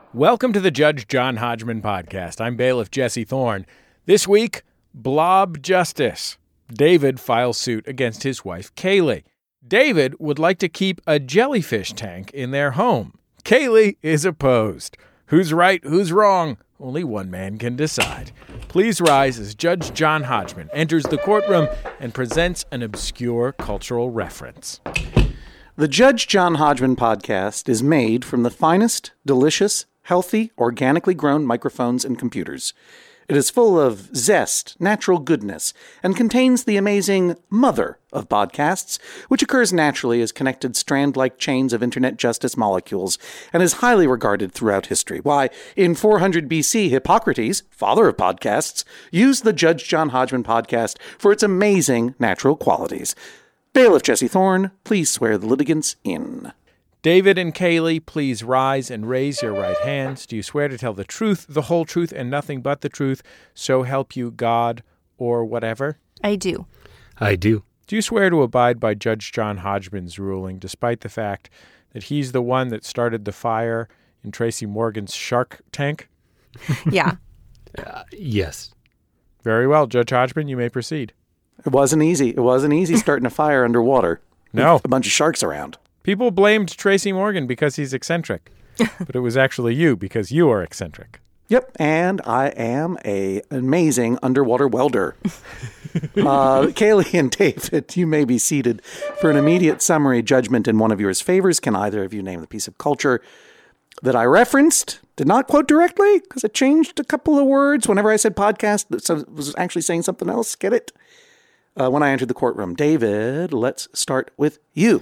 Welcome to the Judge John Hodgman podcast. I'm bailiff Jesse Thorne. This week, blob justice. David files suit against his wife, Kaylee. David would like to keep a jellyfish tank in their home. Kaylee is opposed. Who's right, who's wrong? Only one man can decide. Please rise as Judge John Hodgman enters the courtroom and presents an obscure cultural reference. The Judge John Hodgman podcast is made from the finest, delicious, healthy, organically grown microphones and computers. It is full of zest, natural goodness, and contains the amazing mother of podcasts, which occurs naturally as connected strand-like chains of internet justice molecules, and is highly regarded throughout history. Why, in 400 BC, Hippocrates, father of podcasts, used the Judge John Hodgman podcast for its amazing natural qualities. Bailiff Jesse Thorne, please swear the litigants in. David and Kaylee, please rise and raise your right hands. Do you swear to tell the truth, the whole truth, and nothing but the truth, so help you God or whatever? I do. I do. Do you swear to abide by Judge John Hodgman's ruling, despite the fact that he's the one that started the fire in Tracy Morgan's shark tank? Yeah. Yes. Very well, Judge Hodgman, you may proceed. It wasn't easy. It wasn't easy starting a fire underwater. No. With a bunch of sharks around. People blamed Tracy Morgan because he's eccentric, but it was actually you because you are eccentric. Yep, and I am an amazing underwater welder. Kaylee and David, you may be seated for an immediate summary judgment in one of yours favors. Can either of you name the piece of culture that I referenced? Did not quote directly because I changed a couple of words whenever I said podcast, so it was actually saying something else. Get it? When I entered the courtroom. David, let's start with you.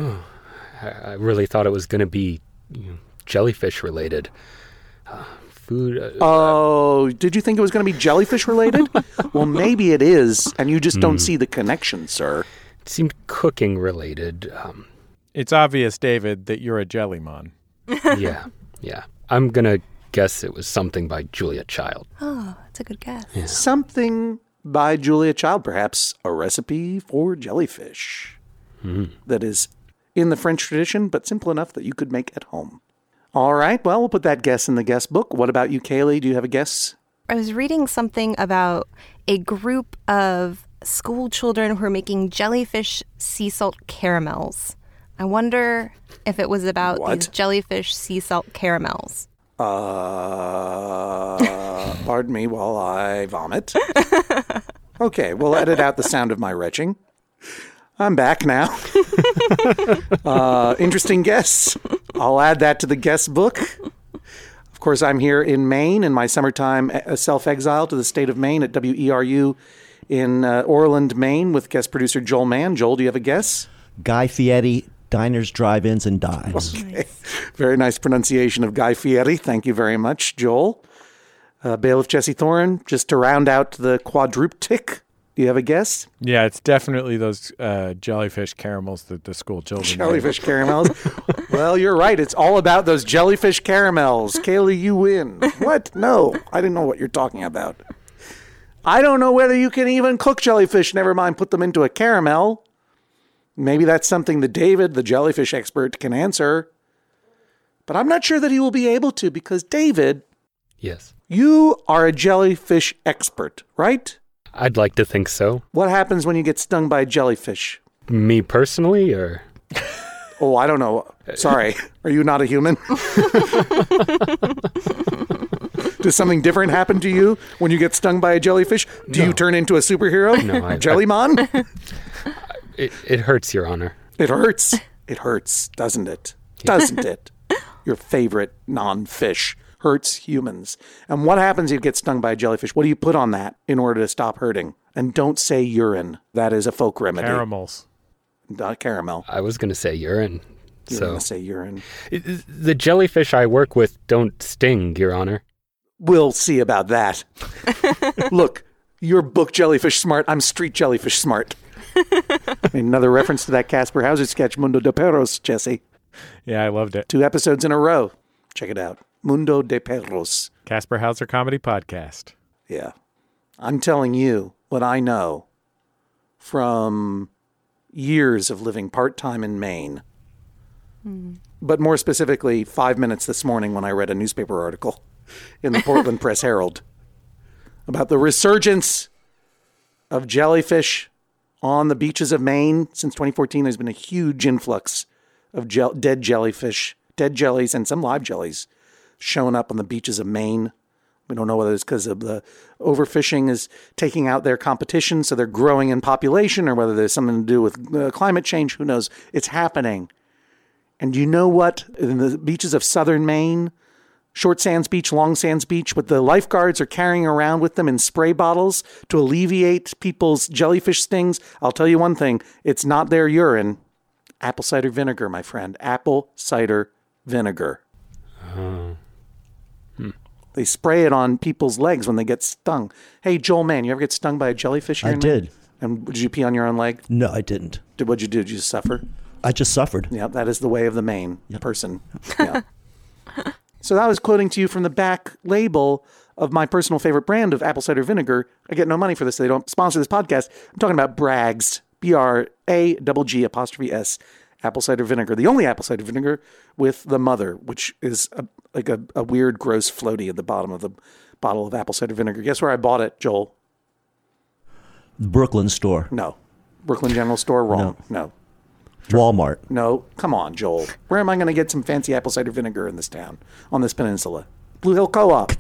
I really thought it was going to be jellyfish related. Food. Did you think it was going to be jellyfish related? Well, maybe it is, and you just don't see the connection, sir. It seemed cooking related. It's obvious, David, that you're a jellymon. Yeah. I'm going to guess it was something by Julia Child. Oh, that's a good guess. Yeah. Something by Julia Child, perhaps a recipe for jellyfish that is in the French tradition, but simple enough that you could make at home. All right, well, we'll put that guess in the guess book. What about you, Kaylee? Do you have a guess? I was reading something about a group of school children who are making jellyfish sea salt caramels. I wonder if it was about these jellyfish sea salt caramels. Pardon me while I vomit. Okay, we'll edit out the sound of my retching. I'm back now. Interesting guess. I'll add that to the guest book. Of course, I'm here in Maine in my summertime self-exile to the state of Maine at WERU in Orland, Maine with guest producer Joel Mann. Joel, do you have a guess? Guy Fieri, diners, drive-ins, and dives. Okay. Nice. Very nice pronunciation of Guy Fieri. Thank you very much, Joel. Bailiff Jesse Thorne, just to round out the quadruptic. Do you have a guess? Yeah, it's definitely those jellyfish caramels that the school children Jellyfish caramels. Well, you're right. It's all about those jellyfish caramels. Kaylee, you win. What? No, I didn't know what you're talking about. I don't know whether you can even cook jellyfish. Never mind, put them into a caramel. Maybe that's something that David, the jellyfish expert, can answer. But I'm not sure that he will be able to because, David. Yes. You are a jellyfish expert, right? I'd like to think so. What happens when you get stung by a jellyfish? Me personally, or? Oh, I don't know. Sorry. Are you not a human? Does something different happen to you when you get stung by a jellyfish? Do you turn into a superhero? No. Jellymon? It hurts, Your Honor. It hurts. It hurts, doesn't it? Doesn't it? Your favorite non-fish hurts humans. And what happens if you get stung by a jellyfish? What do you put on that in order to stop hurting? And don't say urine. That is a folk remedy. Caramels. Not caramel. I was going to say urine. You're going to say urine. The jellyfish I work with don't sting, Your Honor. We'll see about that. Look, you're book jellyfish smart. I'm street jellyfish smart. Another reference to that Casper Hauser sketch, Mundo de Perros, Jesse. Yeah, I loved it. 2 episodes in a row. Check it out. Mundo de Perros. Casper Hauser Comedy Podcast. Yeah. I'm telling you what I know from years of living part-time in Maine. but more specifically 5 minutes this morning when I read a newspaper article in the Portland Press Herald about the resurgence of jellyfish on the beaches of Maine. Since 2014, there's been a huge influx of dead jellyfish, dead jellies, and some live jellies showing up on the beaches of Maine. We don't know whether it's because of the overfishing is taking out their competition, so they're growing in population, or whether there's something to do with climate change. Who knows? It's happening. And you know what? In the beaches of southern Maine, Short Sands Beach, Long Sands Beach, what the lifeguards are carrying around with them in spray bottles to alleviate people's jellyfish stings. I'll tell you one thing. It's not their urine. Apple cider vinegar, my friend. Apple cider vinegar. They spray it on people's legs when they get stung. Hey, Joel Mann, you ever get stung by a jellyfish? I did. And did you pee on your own leg? No, I didn't. What'd you do? Did you just suffer? I just suffered. Yeah, that is the way of the Maine person. Yeah. So that was quoting to you from the back label of my personal favorite brand of apple cider vinegar. I get no money for this. They don't sponsor this podcast. I'm talking about Bragg's, BRAGGS, apple cider vinegar. The only apple cider vinegar with the mother, which is like a weird, gross floaty at the bottom of the bottle of apple cider vinegar. Guess where I bought it, Joel? The Brooklyn store. No. Brooklyn General Store? Wrong. No. Walmart. No. Come on, Joel. Where am I going to get some fancy apple cider vinegar in this town, on this peninsula? Blue Hill Co-op.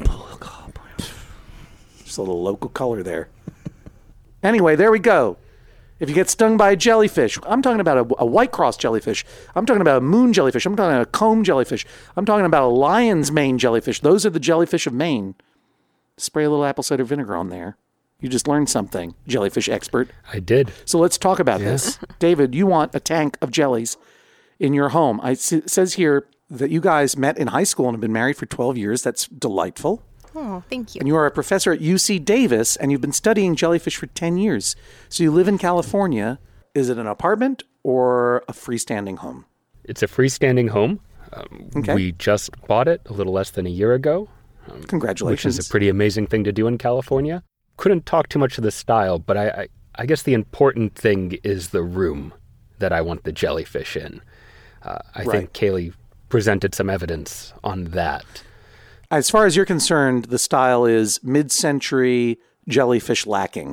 Just a little local color there. Anyway, there we go. If you get stung by a jellyfish, I'm talking about a white cross jellyfish. I'm talking about a moon jellyfish. I'm talking about a comb jellyfish. I'm talking about a lion's mane jellyfish. Those are the jellyfish of Maine. Spray a little apple cider vinegar on there. You just learned something, jellyfish expert. I did. So let's talk about this. David, you want a tank of jellies in your home. It says here that you guys met in high school and have been married for 12 years. That's delightful. Oh, thank you. And you are a professor at UC Davis, and you've been studying jellyfish for 10 years. So you live in California. Is it an apartment or a freestanding home? It's a freestanding home. Okay. We just bought it a little less than a year ago. Congratulations. Which is a pretty amazing thing to do in California. Couldn't talk too much to the style, but I guess the important thing is the room that I want the jellyfish in. I think Kaylee presented some evidence on that. As far as you're concerned, the style is mid-century jellyfish lacking.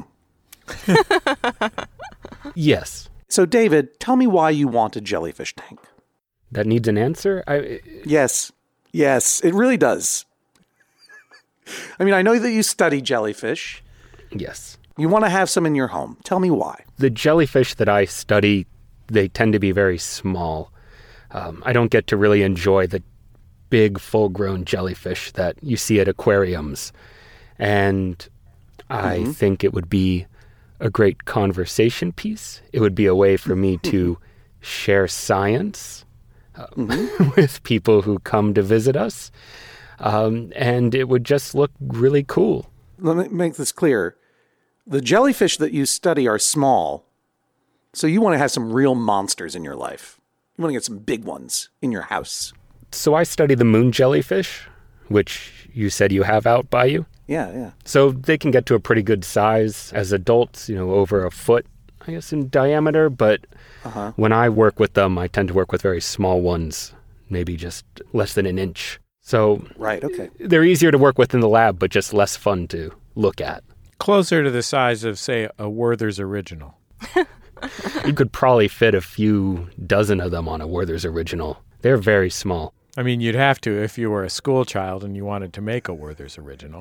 Yes. So, David, tell me why you want a jellyfish tank. That needs an answer? Yes, it really does. I mean, I know that you study jellyfish. Yes. You want to have some in your home. Tell me why. The jellyfish that I study, they tend to be very small. I don't get to really enjoy the big, full-grown jellyfish that you see at aquariums. And I think it would be a great conversation piece. It would be a way for me to share science with people who come to visit us. And it would just look really cool. Let me make this clear. The jellyfish that you study are small, so you want to have some real monsters in your life. You want to get some big ones in your house. So I study the moon jellyfish, which you said you have out by you. Yeah. So they can get to a pretty good size as adults, over a foot, I guess, in diameter. But when I work with them, I tend to work with very small ones, maybe just less than an inch. So right, okay. They're easier to work with in the lab, but just less fun to look at. Closer to the size of, say, a Werther's Original. You could probably fit a few dozen of them on a Werther's Original. They're very small. I mean, you'd have to if you were a school child and you wanted to make a Werther's Original.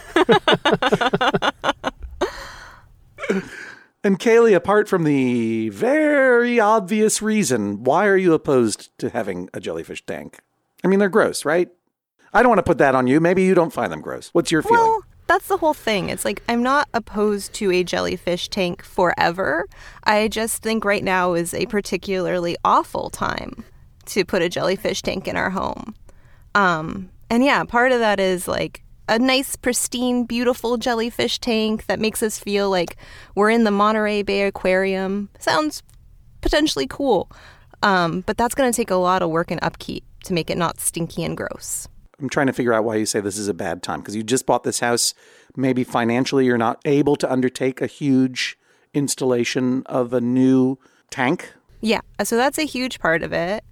And Kaylee, apart from the very obvious reason, why are you opposed to having a jellyfish tank? I mean, they're gross, right? I don't want to put that on you. Maybe you don't find them gross. What's your feeling? Well, that's the whole thing. It's like, I'm not opposed to a jellyfish tank forever. I just think right now is a particularly awful time to put a jellyfish tank in our home. And yeah, part of that is like a nice, pristine, beautiful jellyfish tank that makes us feel like we're in the Monterey Bay Aquarium. Sounds potentially cool. But that's going to take a lot of work and upkeep to make it not stinky and gross. I'm trying to figure out why you say this is a bad time, because you just bought this house. Maybe financially you're not able to undertake a huge installation of a new tank. Yeah, so that's a huge part of it.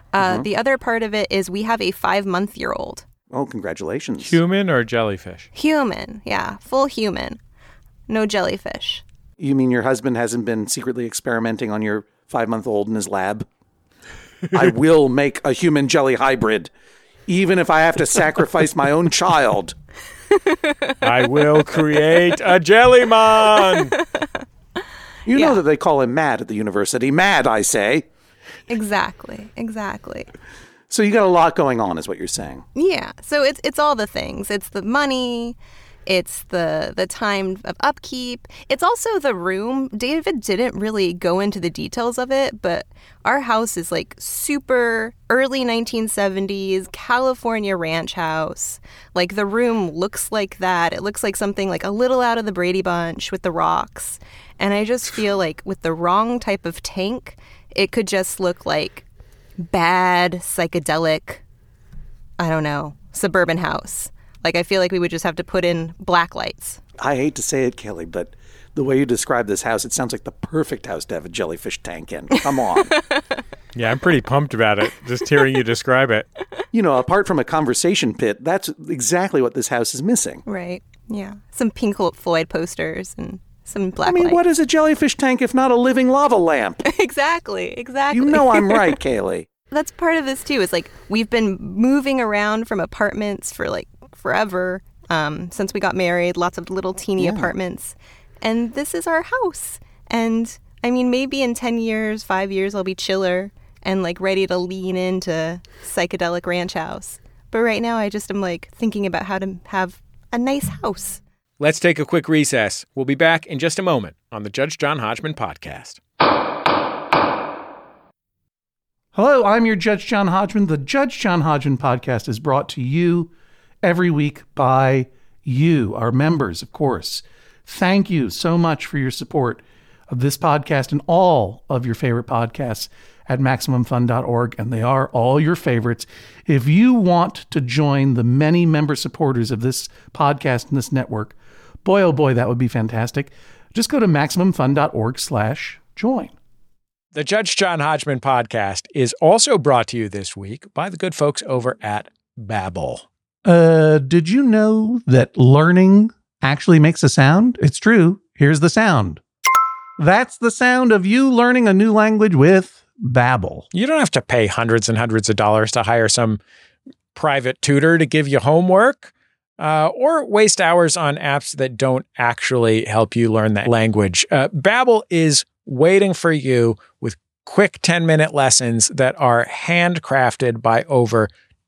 The other part of it is we have a 5-month-old. Oh, congratulations. Human or jellyfish? Human, yeah, full human. No jellyfish. You mean your husband hasn't been secretly experimenting on your 5-month-old in his lab? I will make a human jelly hybrid, even if I have to sacrifice my own child. I will create a Jellymon. You know that they call him Mad at the university. Mad, I say. Exactly. So you got a lot going on, is what you're saying. Yeah. So it's all the things. It's the money. It's the time of upkeep. It's also the room. David didn't really go into the details of it, but our house is like super early 1970s California ranch house. Like the room looks like that. It looks like something like a little out of the Brady Bunch with the rocks. And I just feel like with the wrong type of tank, it could just look like bad, psychedelic, I don't know, suburban house. Like, I feel like we would just have to put in black lights. I hate to say it, Kelly, but the way you describe this house, it sounds like the perfect house to have a jellyfish tank in. Come on. Yeah, I'm pretty pumped about it, just hearing you describe it. You know, apart from a conversation pit, that's exactly what this house is missing. Right, yeah. Some Pink Floyd posters and some black lights. What is a jellyfish tank if not a living lava lamp? Exactly. You know I'm right, Kaylee. That's part of this, too, is like we've been moving around from apartments for like forever, since we got married, lots of little teeny apartments. And this is our house. And I mean, maybe in 10 years, 5 years, I'll be chiller and like ready to lean into psychedelic ranch house. But right now, I just am like thinking about how to have a nice house. Let's take a quick recess. We'll be back in just a moment on the Judge John Hodgman podcast. Hello, I'm your Judge John Hodgman. The Judge John Hodgman podcast is brought to you every week by you, our members, of course. Thank you so much for your support of this podcast and all of your favorite podcasts at MaximumFun.org, and they are all your favorites. If you want to join the many member supporters of this podcast and this network, boy, oh boy, that would be fantastic. Just go to MaximumFun.org/join. The Judge John Hodgman podcast is also brought to you this week by the good folks over at Babbel. Did you know that learning actually makes a sound? It's true. Here's the sound. That's the sound of you learning a new language with Babbel. You don't have to pay hundreds and hundreds of dollars to hire some private tutor to give you homework, or waste hours on apps that don't actually help you learn that language. Babbel is waiting for you with quick 10-minute lessons that are handcrafted by over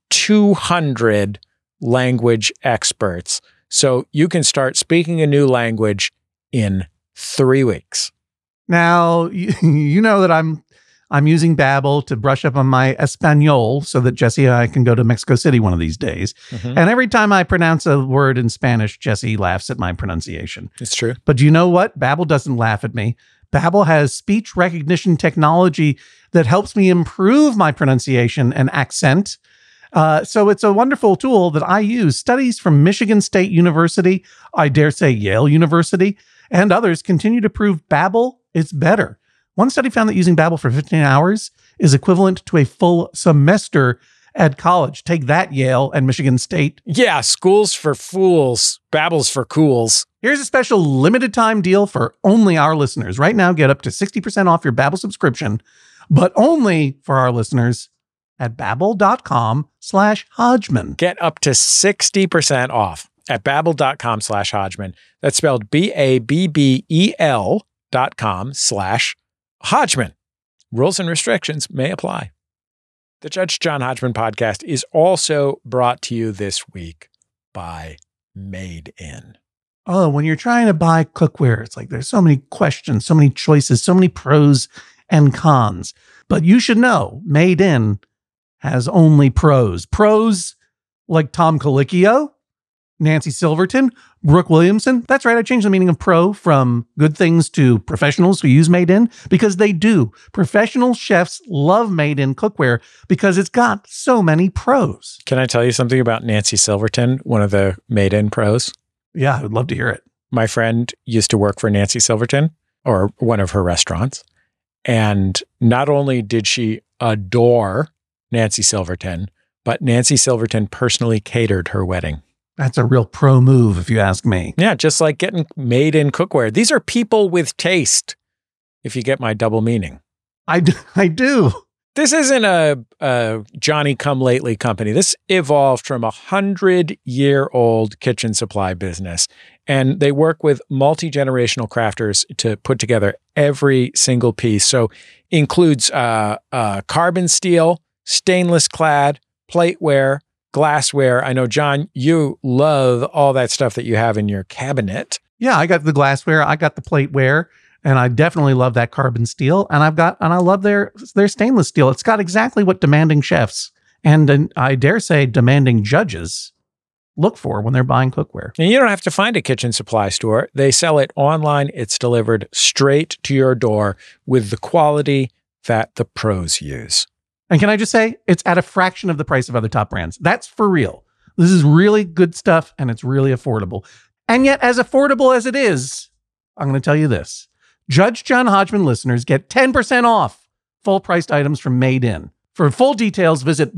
200 language experts. So you can start speaking a new language in 3 weeks. Now, you know that I'm using Babbel to brush up on my Espanol so that Jesse and I can go to Mexico City one of these days. Mm-hmm. And every time I pronounce a word in Spanish, Jesse laughs at my pronunciation. It's true. But you know what? Babbel doesn't laugh at me. Babbel has speech recognition technology that helps me improve my pronunciation and accent. So it's a wonderful tool that I use. Studies from Michigan State University, I dare say Yale University, and others continue to prove Babbel is better. One study found that using Babbel for 15 hours is equivalent to a full semester at college. Take that, Yale and Michigan State. Yeah, school's for fools. Babbel's for cools. Here's a special limited time deal for only our listeners. Right now, get up to 60% off your Babbel subscription, but only for our listeners at Babbel.com/Hodgman. Get up to 60% off at Babbel.com/Hodgman. That's spelled BABBEL.com/Hodgman. Rules and restrictions may apply. The Judge John Hodgman podcast is also brought to you this week by Made In. Oh, when you're trying to buy cookware, it's like there's so many questions, so many choices, so many pros and cons. But you should know, Made In has only pros. Pros like Tom Colicchio, Nancy Silverton, Brooke Williamson. That's right, I changed the meaning of pro from good things to professionals who use Made In, because they do. Professional chefs love Made In cookware because it's got so many pros. Can I tell you something about Nancy Silverton, one of the Made In pros? Yeah, I would love to hear it. My friend used to work for Nancy Silverton, or one of her restaurants. And not only did she adore Nancy Silverton, but Nancy Silverton personally catered her wedding. That's a real pro move, if you ask me. Yeah, just like getting made in cookware. These are people with taste, if you get my double meaning. I do. This isn't a Johnny-come-lately company. This evolved from 100-year-old kitchen supply business, and they work with multi-generational crafters to put together every single piece. So includes carbon steel, stainless clad, plateware, glassware. I know, John, you love all that stuff that you have in your cabinet. Yeah, I got the glassware, I got the plateware. And I definitely love that carbon steel. And I love their stainless steel. It's got exactly what demanding chefs and I dare say demanding judges look for when they're buying cookware. And you don't have to find a kitchen supply store. They sell it online. It's delivered straight to your door with the quality that the pros use. And can I just say, it's at a fraction of the price of other top brands. That's for real. This is really good stuff and it's really affordable. And yet, as affordable as it is, I'm going to tell you this. Judge John Hodgman listeners get 10% off full-priced items from Made In. For full details, visit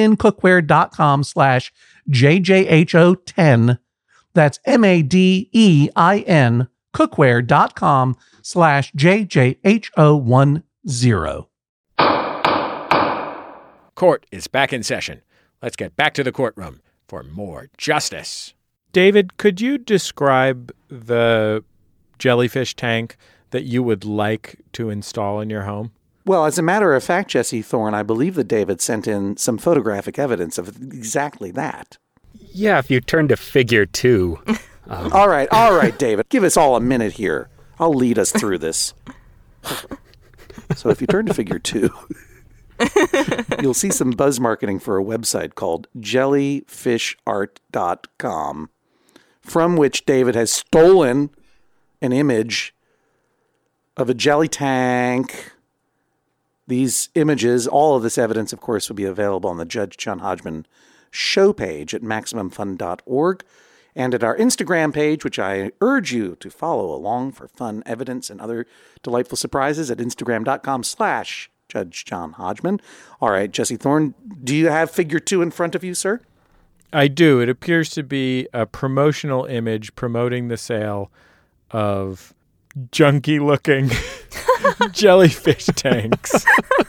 madeincookware.com/JJHO10. That's MADEIN cookware.com/JJHO10. Court is back in session. Let's get back to the courtroom for more justice. David, could you describe the jellyfish tank that you would like to install in your home? Well, as a matter of fact, Jesse Thorne, I believe that David sent in some photographic evidence of exactly that. Yeah, if you turn to figure 2. All right, David. Give us all a minute here. I'll lead us through this. So if you turn to figure 2, you'll see some buzz marketing for a website called jellyfishart.com, from which David has stolen an image of a jelly tank. These images, all of this evidence, of course, will be available on the Judge John Hodgman show page at MaximumFun.org and at our Instagram page, which I urge you to follow along for fun evidence and other delightful surprises at Instagram.com/Judge John Hodgman. All right, Jesse Thorne, do you have figure 2 in front of you, sir? I do. It appears to be a promotional image promoting the sale of junky-looking jellyfish tanks.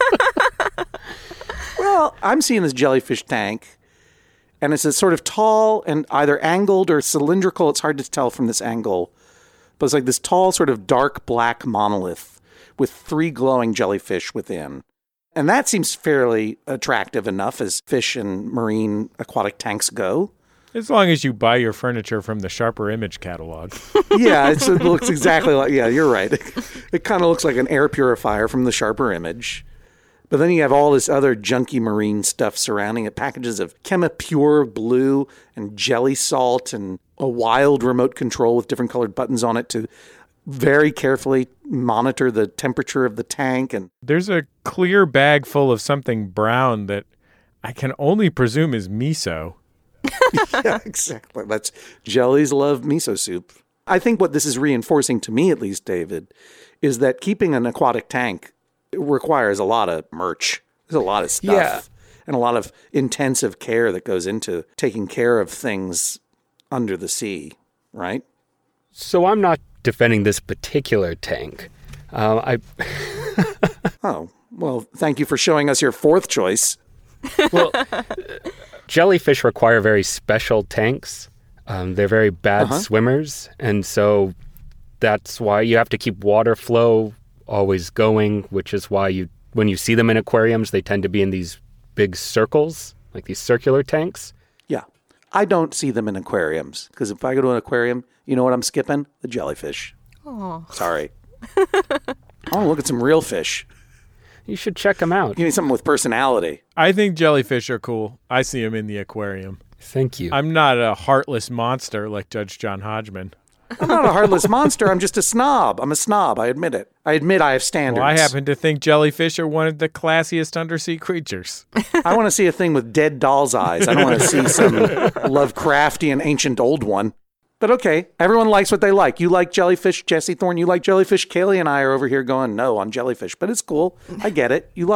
Well, I'm seeing this jellyfish tank, and it's a sort of tall and either angled or cylindrical. It's hard to tell from this angle, but it's like this tall sort of dark black monolith with 3 glowing jellyfish within. And that seems fairly attractive enough as fish and marine aquatic tanks go. As long as you buy your furniture from the Sharper Image catalog. Yeah, it looks exactly like, yeah, you're right. It kind of looks like an air purifier from the Sharper Image. But then you have all this other junky marine stuff surrounding it, packages of Chemipure blue and jelly salt and a wild remote control with different colored buttons on it to very carefully monitor the temperature of the tank. And there's a clear bag full of something brown that I can only presume is miso. Yeah, exactly. That's jellies love miso soup. I think what this is reinforcing to me, at least, David, is that keeping an aquatic tank requires a lot of merch. There's a lot of stuff and a lot of intensive care that goes into taking care of things under the sea, right? So I'm not defending this particular tank. Oh, well, thank you for showing us your fourth choice. Well, jellyfish require very special tanks. They're very bad swimmers, and so that's why you have to keep water flow always going, which is why when you see them in aquariums, they tend to be in these big circles, like these circular tanks. Yeah. I don't see them in aquariums, because if I go to an aquarium, you know what I'm skipping? The jellyfish. Oh. Sorry. I want to look at some real fish. You should check them out. Give me something with personality. I think jellyfish are cool. I see them in the aquarium. Thank you. I'm not a heartless monster like Judge John Hodgman. I'm not a heartless monster. I'm just a snob. I'm a snob. I admit it. I admit I have standards. Well, I happen to think jellyfish are one of the classiest undersea creatures. I want to see a thing with dead doll's eyes. I don't want to see some Lovecraftian ancient old one. But okay, everyone likes what they like. You like jellyfish, Jesse Thorne. You like jellyfish. Kaylee and I are over here going, no, on jellyfish. But it's cool. I get it. You love them.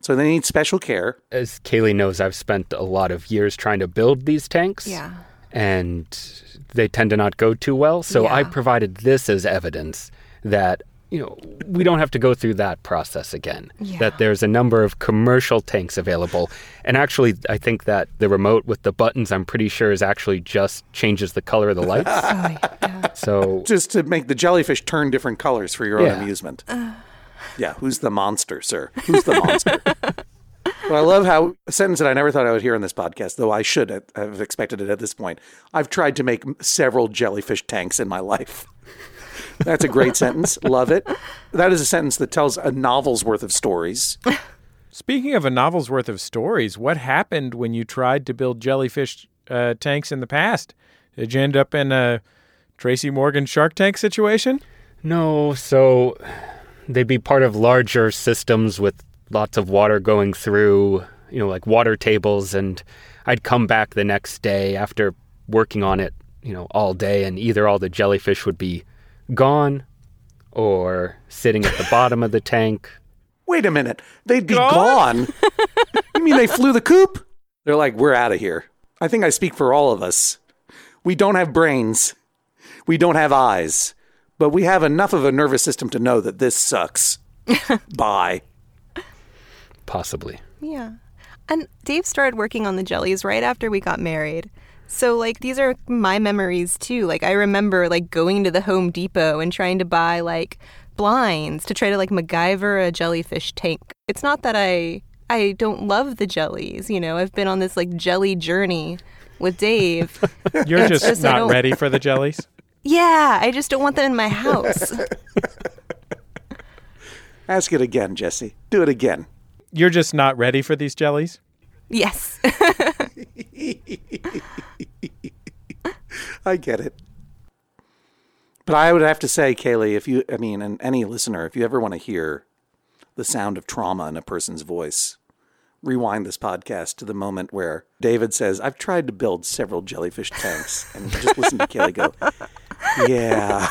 So they need special care. As Kaylee knows, I've spent a lot of years trying to build these tanks. Yeah. And they tend to not go too well. So Yeah. I provided this as evidence that, we don't have to go through that process again. Yeah. That there's a number of commercial tanks available. And actually, I think that the remote with the buttons, I'm pretty sure, is actually just changes the color of the lights. Oh, yeah. So Just to make the jellyfish turn different colors for your own Yeah. amusement. Yeah, who's the monster, sir? Who's the monster? Well, I love how a sentence that I never thought I would hear on this podcast, though I should have expected it at this point. I've tried to make several jellyfish tanks in my life. That's a great sentence. Love it. That is a sentence that tells a novel's worth of stories. Speaking of a novel's worth of stories, what happened when you tried to build jellyfish tanks in the past? Did you end up in a Tracy Morgan Shark Tank situation? no, so they'd be part of larger systems with lots of water going through, like water tables. And I'd come back the next day after working on it, all day, and either all the jellyfish would be gone or sitting at the bottom of the tank. Wait a minute. They'd be gone? You mean they flew the coop? They're like, we're out of here. I think I speak for all of us. We don't have brains. We don't have eyes. But we have enough of a nervous system to know that this sucks. Bye. Possibly. Yeah. And Dave started working on the jellies right after we got married. So, these are my memories, too. I remember, going to the Home Depot and trying to buy, blinds to try to, MacGyver a jellyfish tank. It's not that I don't love the jellies, I've been on this, jelly journey with Dave. You're just not ready for the jellies? Yeah, I just don't want them in my house. Ask it again, Jesse. Do it again. You're just not ready for these jellies? Yes. I get it. But I would have to say, Kaylee, and any listener, if you ever want to hear the sound of trauma in a person's voice, rewind this podcast to the moment where David says, I've tried to build several jellyfish tanks. And just listen to Kaylee go, yeah.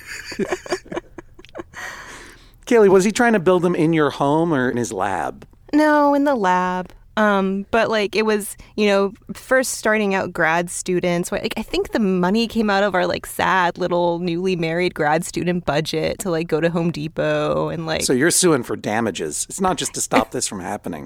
Kaylee, was he trying to build them in your home or in his lab? No, in the lab. But it was, first starting out grad students. I think the money came out of our sad little newly married grad student budget to go to Home Depot and So you're suing for damages. It's not just to stop this from happening.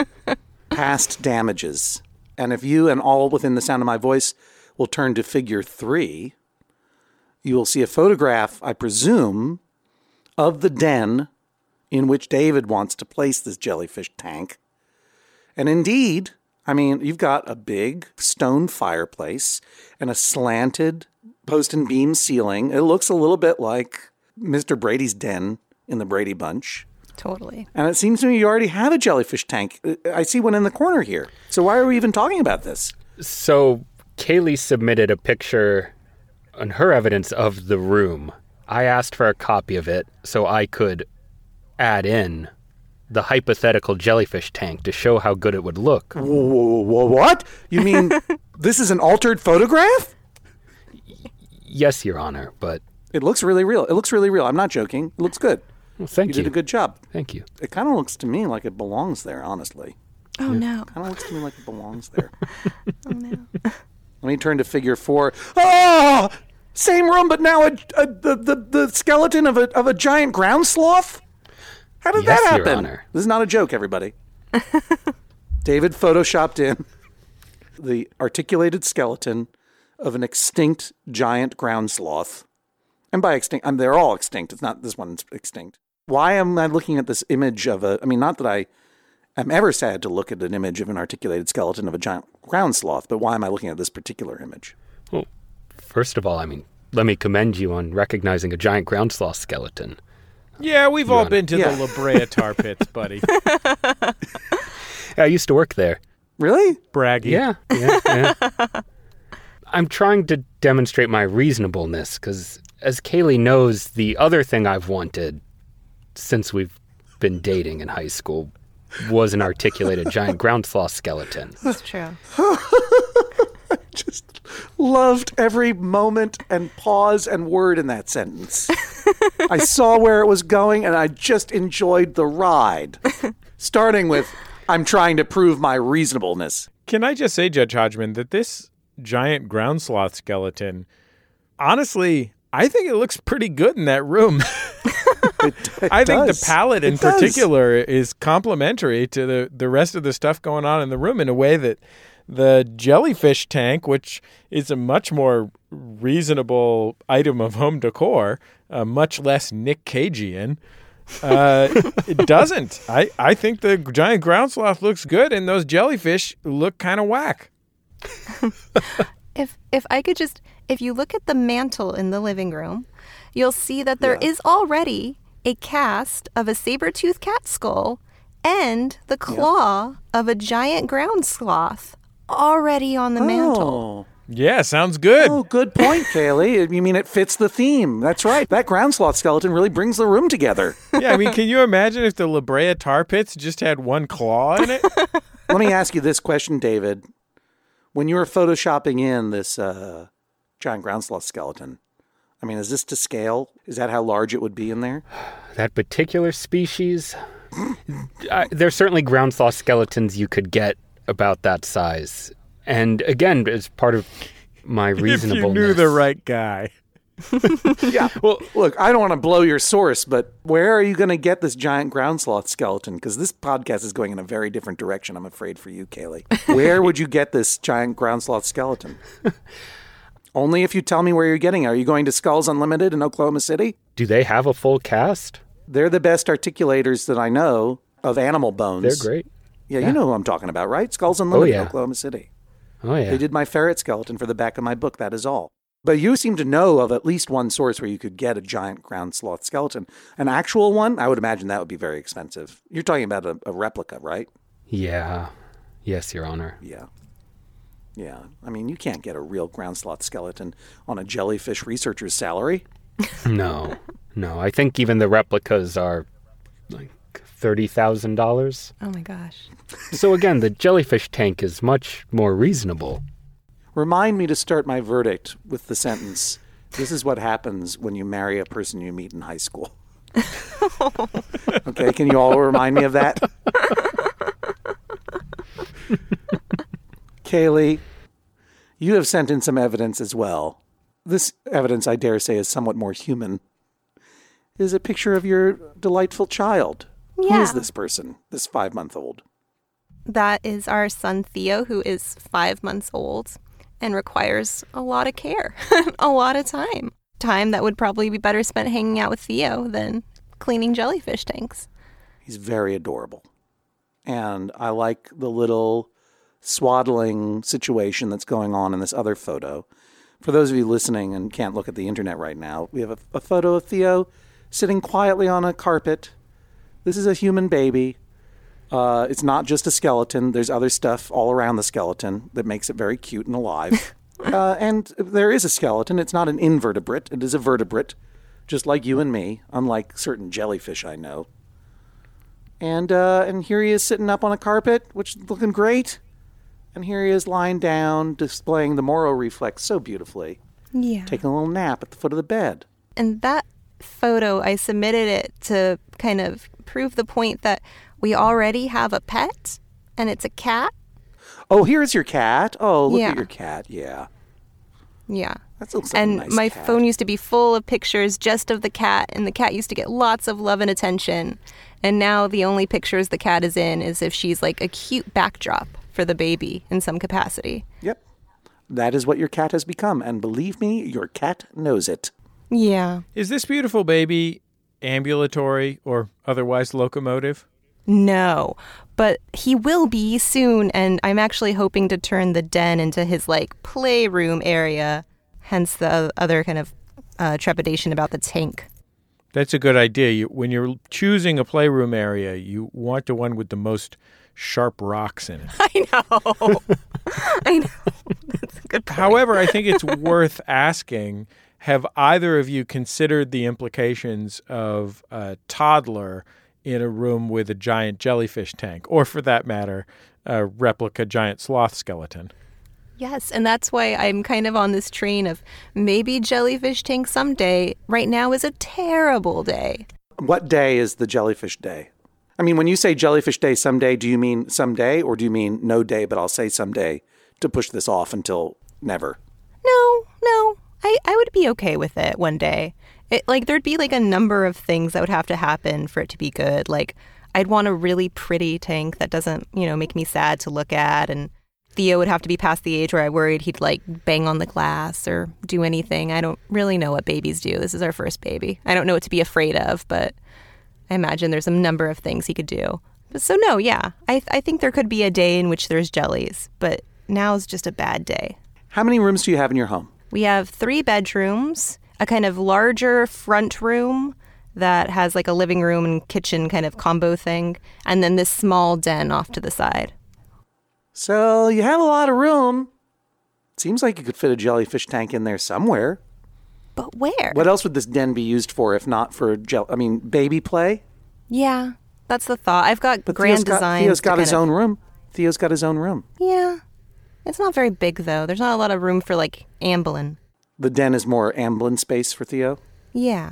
Past damages. And if you and all within the sound of my voice will turn to figure 3, you will see a photograph, I presume, of the den in which David wants to place this jellyfish tank. And indeed, you've got a big stone fireplace and a slanted post and beam ceiling. It looks a little bit like Mr. Brady's den in the Brady Bunch. Totally. And it seems to me you already have a jellyfish tank. I see one in the corner here. So why are we even talking about this? So Kaylee submitted a picture on her evidence of the room. I asked for a copy of it so I could add in the hypothetical jellyfish tank to show how good it would look. What? You mean this is an altered photograph? Yes, Your Honor, but... It looks really real. It looks really real. I'm not joking. It looks good. Well, thank you. You did a good job. Thank you. It kind of looks to me like it belongs there, honestly. Oh, no. Kind of looks to me like it belongs there. Oh, no. Let me turn to figure 4. Oh! Same room, but now the skeleton of a giant ground sloth? How did Yes, that Your happen? Honor. This is not a joke, everybody. David photoshopped in the articulated skeleton of an extinct giant ground sloth. And by extinct, they're all extinct. It's not this one's extinct. Why am I looking at this image of not that I am ever sad to look at an image of an articulated skeleton of a giant ground sloth, but why am I looking at this particular image? Well, first of all, let me commend you on recognizing a giant ground sloth skeleton. Yeah, we've all been to Yeah. the La Brea tar pits, buddy. I used to work there. Really? Braggy. Yeah. I'm trying to demonstrate my reasonableness because, as Kaylee knows, the other thing I've wanted since we've been dating in high school was an articulated giant ground sloth skeleton. That's true. Just loved every moment and pause and word in that sentence. I saw where it was going and I just enjoyed the ride. starting with, I'm trying to prove my reasonableness. Can I just say, Judge Hodgman, that this giant ground sloth skeleton, honestly, I think it looks pretty good in that room. I think the palette in particular is complementary to the rest of the stuff going on in the room in a way that the jellyfish tank, which is a much more reasonable item of home decor, much less Nick Cagean, it doesn't. I think the giant ground sloth looks good, and those jellyfish look kind of whack. If you look at the mantle in the living room, you'll see that there is already a cast of a saber-toothed cat skull and the claw of a giant ground sloth already on the mantle. Yeah, sounds good. Oh, good point, Kaylee. You mean it fits the theme. That's right. That ground sloth skeleton really brings the room together. Yeah, I mean, can you imagine if the La Brea Tar Pits just had one claw in it? Let me ask you this question, David. When you were photoshopping in this giant ground sloth skeleton, I mean, is this to scale? Is that how large it would be in there? That particular species, there's certainly ground sloth skeletons you could get about that size. And again, as part of my reasonableness. If you knew the right guy. Yeah. Well, look, I don't want to blow your source, but where are you going to get this giant ground sloth skeleton? Because this podcast is going in a very different direction, I'm afraid, for you, Kaylee. Where would you get this giant ground sloth skeleton? Only if you tell me where you're getting it. Are you going to Skulls Unlimited in Oklahoma City? Do they have a full cast? They're the best articulators that I know of animal bones. They're great. Yeah, you know who I'm talking about, right? Skulls Unlimited in Oklahoma City. Oh, yeah. They did my ferret skeleton for the back of my book, that is all. But you seem to know of at least one source where you could get a giant ground sloth skeleton. An actual one, I would imagine that would be very expensive. You're talking about a replica, right? Yeah. Yes, Your Honor. Yeah. Yeah. I mean, you can't get a real ground sloth skeleton on a jellyfish researcher's salary. No. I think even the replicas are like $30,000. Oh, my gosh. So again, the jellyfish tank is much more reasonable. Remind me to start my verdict with the sentence, this is what happens when you marry a person you meet in high school. Okay, can you all remind me of that? Kaylee, you have sent in some evidence as well. This evidence, I dare say, is somewhat more human. It is a picture of your delightful child. Yeah. Who is this person, this 5-month-old? That is our son, Theo, who is 5 months old and requires a lot of care, a lot of time. Time that would probably be better spent hanging out with Theo than cleaning jellyfish tanks. He's very adorable. And I like the little swaddling situation that's going on in this other photo. For those of you listening and can't look at the internet right now, we have a photo of Theo sitting quietly on a carpet. This is a human baby. It's not just a skeleton. There's other stuff all around the skeleton that makes it very cute and alive. And there is a skeleton. It's not an invertebrate. It is a vertebrate, just like you and me, unlike certain jellyfish I know. And here he is sitting up on a carpet, which is looking great. And here he is lying down, displaying the Moro reflex so beautifully. Yeah. Taking a little nap at the foot of the bed. And that photo, I submitted it to kind of prove the point that we already have a pet, and it's a cat. Oh, here's your cat. Oh, look Yeah. at your cat. Yeah. Yeah. That looks like And a nice my cat. phone used to be full of pictures just of the cat, and the cat used to get lots of love and attention. And now the only pictures the cat is in is if she's like a cute backdrop for the baby in some capacity. Yep. That is what your cat has become. And believe me, your cat knows it. Yeah. Is this beautiful baby ambulatory or otherwise locomotive? No, but he will be soon, and I'm actually hoping to turn the den into his, like, playroom area, hence the other kind of trepidation about the tank. That's a good idea. When you're choosing a playroom area, you want the one with the most sharp rocks in it. I know. That's a good point. However, I think it's worth asking, have either of you considered the implications of a toddler in a room with a giant jellyfish tank, or for that matter, a replica giant sloth skeleton? Yes, and that's why I'm kind of on this train of maybe jellyfish tank someday. Right now is a terrible day. What day is the jellyfish day? I mean, when you say jellyfish day someday, do you mean someday or do you mean no day, but I'll say someday to push this off until never? No. I would be okay with it one day. There'd be like a number of things that would have to happen for it to be good. Like, I'd want a really pretty tank that doesn't, make me sad to look at. And Theo would have to be past the age where I worried he'd like bang on the glass or do anything. I don't really know what babies do. This is our first baby. I don't know what to be afraid of, but I imagine there's a number of things he could do. So no, yeah, I think there could be a day in which there's jellies, but now's just a bad day. How many rooms do you have in your home? We have 3 bedrooms, a kind of larger front room that has like a living room and kitchen kind of combo thing, and then this small den off to the side. So you have a lot of room. Seems like you could fit a jellyfish tank in there somewhere. But where? What else would this den be used for if not for baby play? Yeah, that's the thought. I've got grand designs. Theo's got his own room. Theo's got his own room. Yeah. It's not very big, though. There's not a lot of room for, like, ambling. The den is more ambling space for Theo? Yeah.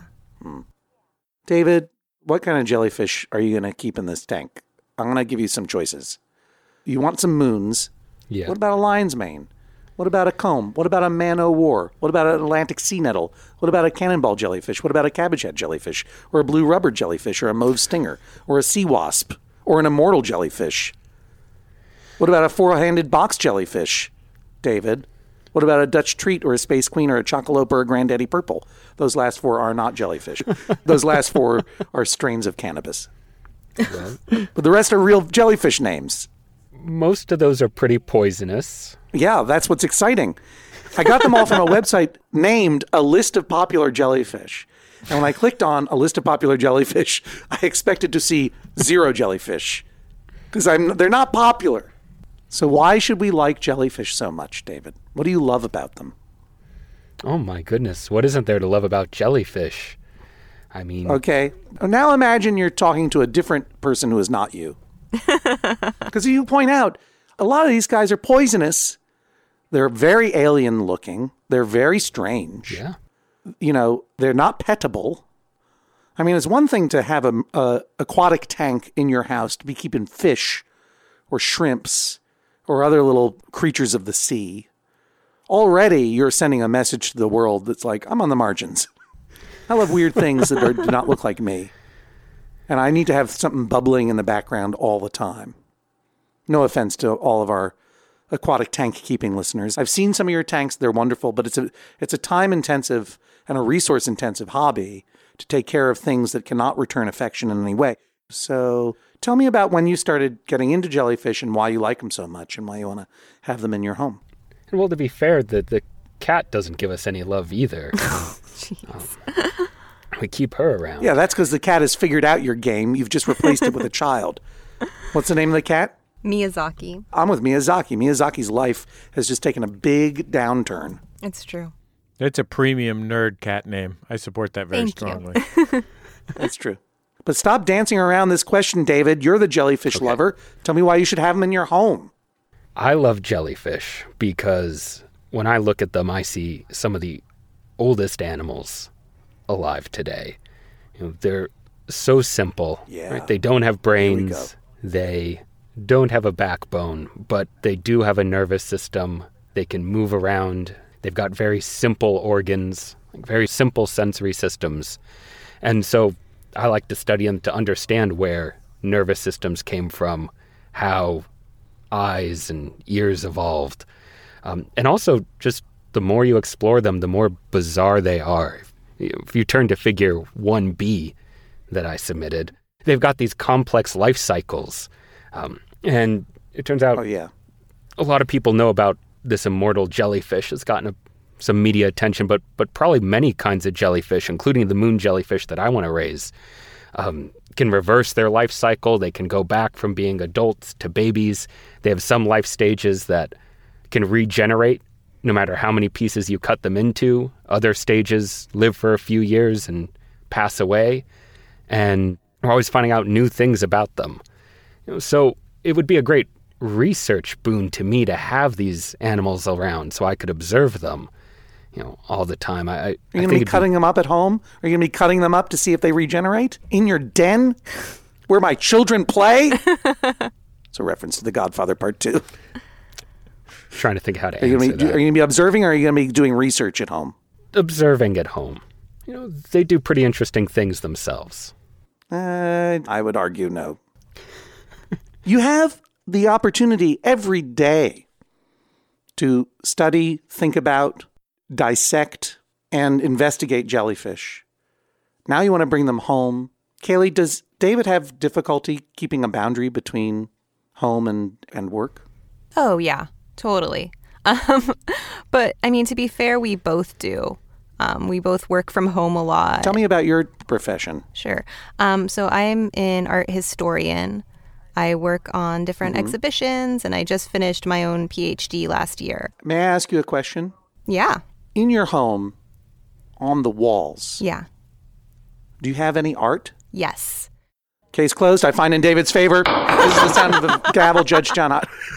David, what kind of jellyfish are you going to keep in this tank? I'm going to give you some choices. You want some moons. Yeah. What about a lion's mane? What about a comb? What about a man-o'-war? What about an Atlantic sea nettle? What about a cannonball jellyfish? What about a cabbage head jellyfish? Or a blue rubber jellyfish? Or a mauve stinger? Or a sea wasp? Or an immortal jellyfish? What about a 4-handed box jellyfish, David? What about a Dutch treat or a space queen or a chocolope or a granddaddy purple? Those last 4 are not jellyfish. Those last 4 are strains of cannabis. But the rest are real jellyfish names. Most of those are pretty poisonous. Yeah, that's what's exciting. I got them all from a website named A List of Popular Jellyfish. And when I clicked on A List of Popular Jellyfish, I expected to see 0 jellyfish. Because they're not popular. So why should we like jellyfish so much, David? What do you love about them? Oh my goodness, what isn't there to love about jellyfish? I mean... Okay, now imagine you're talking to a different person who is not you. Because you point out, a lot of these guys are poisonous. They're very alien looking. They're very strange. Yeah. They're not petable. I mean, it's one thing to have a aquatic tank in your house to be keeping fish or shrimps or other little creatures of the sea. Already, you're sending a message to the world that's like, I'm on the margins. I love weird things that do not look like me. And I need to have something bubbling in the background all the time. No offense to all of our aquatic tank keeping listeners. I've seen some of your tanks. They're wonderful, but it's a time-intensive and a resource-intensive hobby to take care of things that cannot return affection in any way. So tell me about when you started getting into jellyfish and why you like them so much and why you want to have them in your home. And well, to be fair, the cat doesn't give us any love either. We keep her around. Yeah, that's because the cat has figured out your game. You've just replaced it with a child. What's the name of the cat? Miyazaki. I'm with Miyazaki. Miyazaki's life has just taken a big downturn. It's true. It's a premium nerd cat name. I support that very strongly. That's true. But stop dancing around this question, David. You're the jellyfish lover. Tell me why you should have them in your home. I love jellyfish because when I look at them, I see some of the oldest animals alive today. They're so simple. Yeah. Right? They don't have brains. They don't have a backbone, but they do have a nervous system. They can move around. They've got very simple organs, very simple sensory systems. And so I like to study them to understand where nervous systems came from, how eyes and ears evolved. And also just the more you explore them, the more bizarre they are. If you turn to figure 1B that I submitted, they've got these complex life cycles. And it turns out a lot of people know about this immortal jellyfish. It's gotten some media attention, but probably many kinds of jellyfish, including the moon jellyfish that I want to raise, can reverse their life cycle. They can go back from being adults to babies. They have some life stages that can regenerate no matter how many pieces you cut them into. Other stages live for a few years and pass away. And we're always finding out new things about them. So it would be a great research boon to me to have these animals around so I could observe them, all the time. Are you going to be cutting them up at home? Are you going to be cutting them up to see if they regenerate? In your den? where my children play? It's a reference to The Godfather Part 2. Trying to think how to Are you answer going to that. be observing, or are you going to be doing research at home? Observing at home. They do pretty interesting things themselves. I would argue no. You have the opportunity every day to study, think about, dissect, and investigate jellyfish. Now you want to bring them home. Kaylee, does David have difficulty keeping a boundary between home and work? Oh, yeah, totally. But, I mean, to be fair, we both do. We both work from home a lot. Tell me about your profession. Sure. So I'm an art historian. I work on different exhibitions, and I just finished my own PhD last year. May I ask you a question? Yeah. In your home, on the walls, Yeah. do you have any art? Yes. Case closed. I find in David's favor. This is the sound of the gavel, Judge John.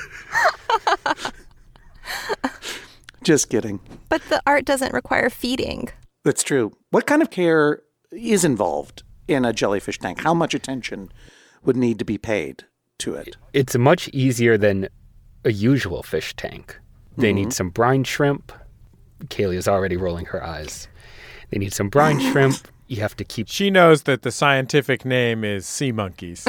Just kidding. But the art doesn't require feeding. That's true. What kind of care is involved in a jellyfish tank? How much attention would need to be paid to it? It's much easier than a usual fish tank. They need some brine shrimp. Kaylee is already rolling her eyes. They need some brine shrimp. You have to keep... She knows that the scientific name is sea monkeys.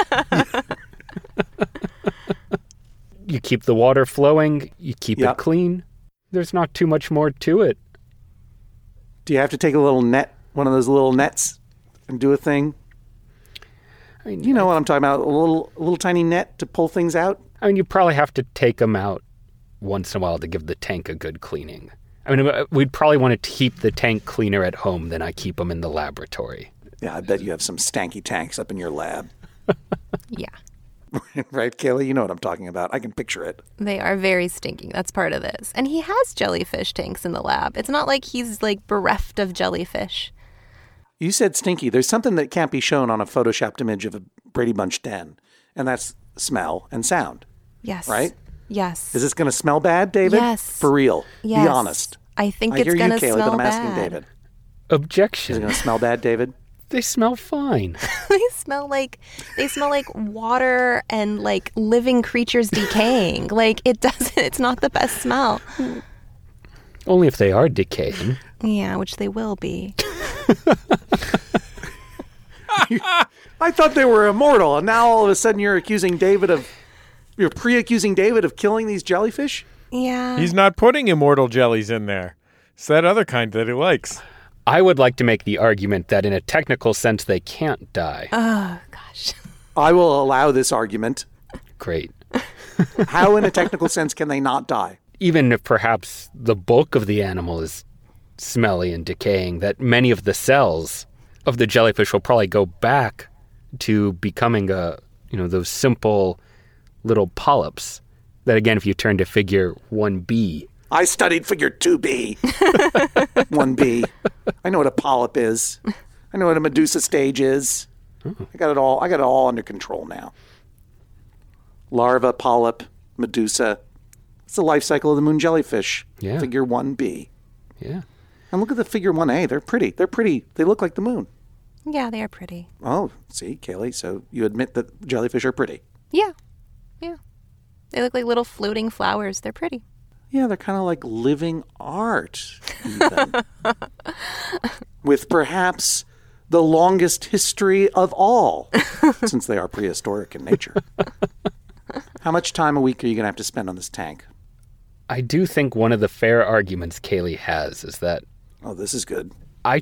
You keep the water flowing. You keep Yep. it clean. There's not too much more to it. Do you have to take a little net, one of those little nets, and do a thing? I mean, You know what I'm talking about? A little tiny net to pull things out? you probably have to take them out once in a while to give the tank a good cleaning. I mean, we'd probably want to keep the tank cleaner at home than I keep them in the laboratory. Yeah, I bet you have some stanky tanks up in your lab. Yeah. Right, Kaylee? You know what I'm talking about. I can picture it. They are very stinking. That's part of this. And he has jellyfish tanks in the lab. It's not like he's like bereft of jellyfish. You said stinky. There's something that can't be shown on a photoshopped image of a Brady Bunch den, and that's smell and sound. Yes. Right? Yes. Is this going to smell bad, David? Yes. For real. Yes. Be honest. I think I it's hear you, going to Kaylee, smell but I'm bad. asking David. Is it Objection. going to smell bad, David? They smell fine. They smell like water and like living creatures decaying. Like it's not the best smell. Only if they are decaying. Yeah, which they will be. I thought they were immortal, and now all of a sudden you're pre-accusing David of killing these jellyfish? Yeah. He's not putting immortal jellies in there. It's that other kind that he likes. I would like to make the argument that in a technical sense they can't die. Oh, gosh. I will allow this argument. Great. How, in a technical sense, can they not die? Even if perhaps the bulk of the animal is smelly and decaying, that many of the cells of the jellyfish will probably go back to becoming those simple little polyps that, again, if you turn to figure 1B. I studied figure 2B. 1B. I know what a polyp is. I know what a Medusa stage is. I got it all under control now. Larva, polyp, Medusa. It's the life cycle of the moon jellyfish. Yeah. Figure 1B. Yeah. And look at the figure 1A. They're pretty. They look like the moon. Yeah, they are pretty. Oh, see, Kaylee, so you admit that jellyfish are pretty. Yeah. Yeah. They look like little floating flowers. They're pretty. Yeah, they're kind of like living art, even. With perhaps the longest history of all, since they are prehistoric in nature. How much time a week are you going to have to spend on this tank? I do think one of the fair arguments Kaylee has is that Oh, this is good.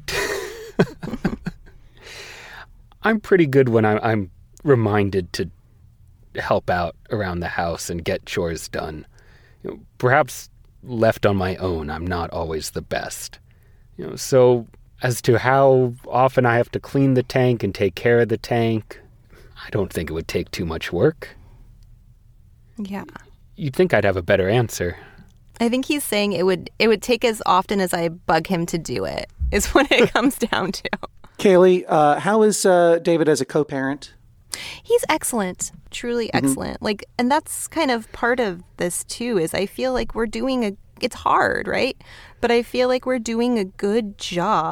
I'm pretty good when I'm reminded to help out around the house and get chores done. Perhaps left on my own, I'm not always the best. So as to how often I have to clean the tank and take care of the tank, I don't think it would take too much work. Yeah. You'd think I'd have a better answer. I think he's saying it would take as often as I bug him to do it, is what it comes down to. Kaylee, how is David as a co-parent? He's excellent, truly excellent. Like, and that's kind of part of this too, is I feel like it's hard, right? But I feel like we're doing a good job.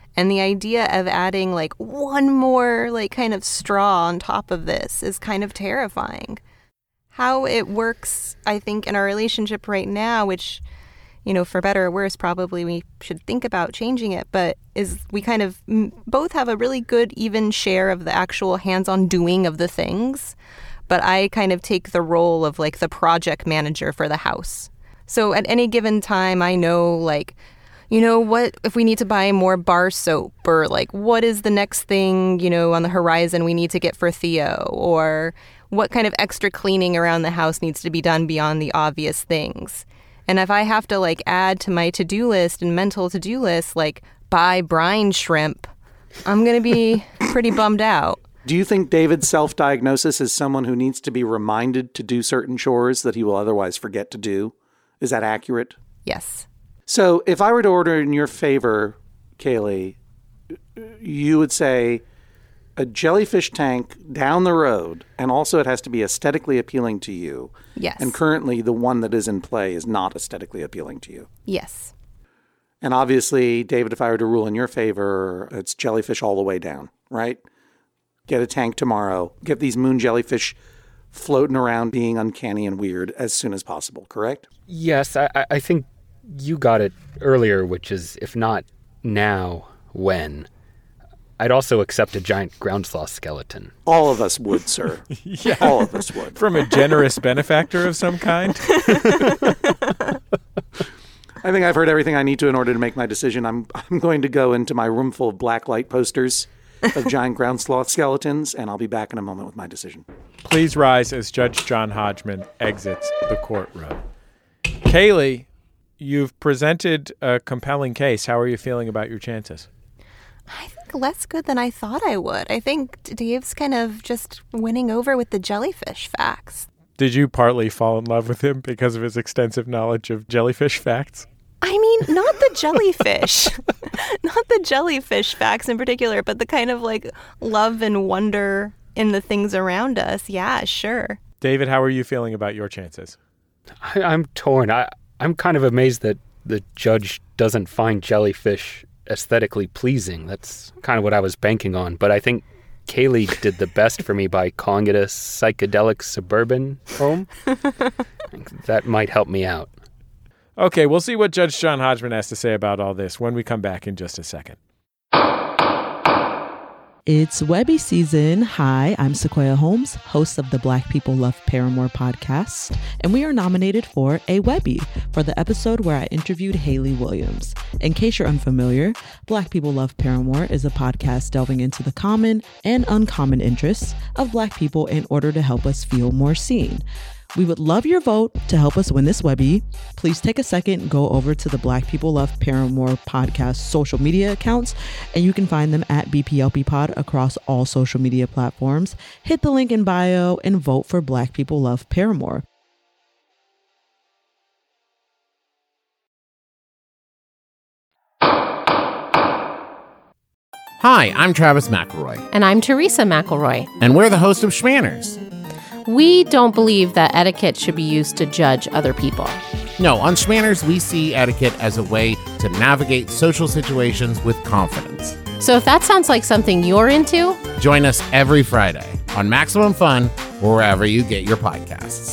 And the idea of adding like one more like kind of straw on top of this is kind of terrifying. How it works, I think, in our relationship right now, which, you know, for better or worse, probably we should think about changing it, but is we kind of both have a really good even share of the actual hands-on doing of the things. But I kind of take the role of like the project manager for the house. So at any given time, I know like, you know, what if we need to buy more bar soap, or like what is the next thing, you know, on the horizon we need to get for Theo, or what kind of extra cleaning around the house needs to be done beyond the obvious things. And if I have to like add to my to-do list and mental to-do list, like buy brine shrimp, I'm going to be pretty bummed out. Do you think David's self-diagnosis is someone who needs to be reminded to do certain chores that he will otherwise forget to do? Is that accurate? Yes. So if I were to order in your favor, Kaylee, you would say a jellyfish tank down the road, and also it has to be aesthetically appealing to you. Yes. And currently the one that is in play is not aesthetically appealing to you. Yes. And obviously, David, if I were to rule in your favor, it's jellyfish all the way down, right? Get a tank tomorrow. Get these moon jellyfish floating around being uncanny and weird as soon as possible, correct? Yes, I think you got it earlier, which is if not now, when? I'd also accept a giant ground sloth skeleton. All of us would, sir. Yeah. All of us would. From a generous benefactor of some kind? I think I've heard everything I need to in order to make my decision. I'm going to go into my room full of black light posters of giant ground sloth skeletons, and I'll be back in a moment with my decision. Please rise as Judge John Hodgman exits the courtroom. Kaylee, you've presented a compelling case. How are you feeling about your chances? I think less good than I thought I would. I think Dave's kind of just winning over with the jellyfish facts. Did you partly fall in love with him because of his extensive knowledge of jellyfish facts? I mean, not the jellyfish. Not the jellyfish facts in particular, but the kind of like love and wonder in the things around us. Yeah, sure. David, how are you feeling about your chances? I'm torn. I'm kind of amazed that the judge doesn't find jellyfish aesthetically pleasing. That's kind of what I was banking on. But I think Kaylee did the best for me by calling it a psychedelic suburban home. I think that might help me out. Okay, we'll see what Judge John Hodgman has to say about all this when we come back in just a second. It's Webby season. Hi, I'm Sequoia Holmes, host of the Black People Love Paramore podcast, and we are nominated for a Webby for the episode where I interviewed Hayley Williams. In case you're unfamiliar, Black People Love Paramore is a podcast delving into the common and uncommon interests of Black people in order to help us feel more seen. We would love your vote to help us win this Webby. Please take a second and go over to the Black People Love Paramore podcast social media accounts, and you can find them at BPLP Pod across all social media platforms. Hit the link in bio and vote for Black People Love Paramore. Hi, I'm Travis McElroy. And I'm Teresa McElroy. And we're the host of Schmanners. We don't believe that etiquette should be used to judge other people. No, on Schmanners, we see etiquette as a way to navigate social situations with confidence. So if that sounds like something you're into, join us every Friday on Maximum Fun or wherever you get your podcasts.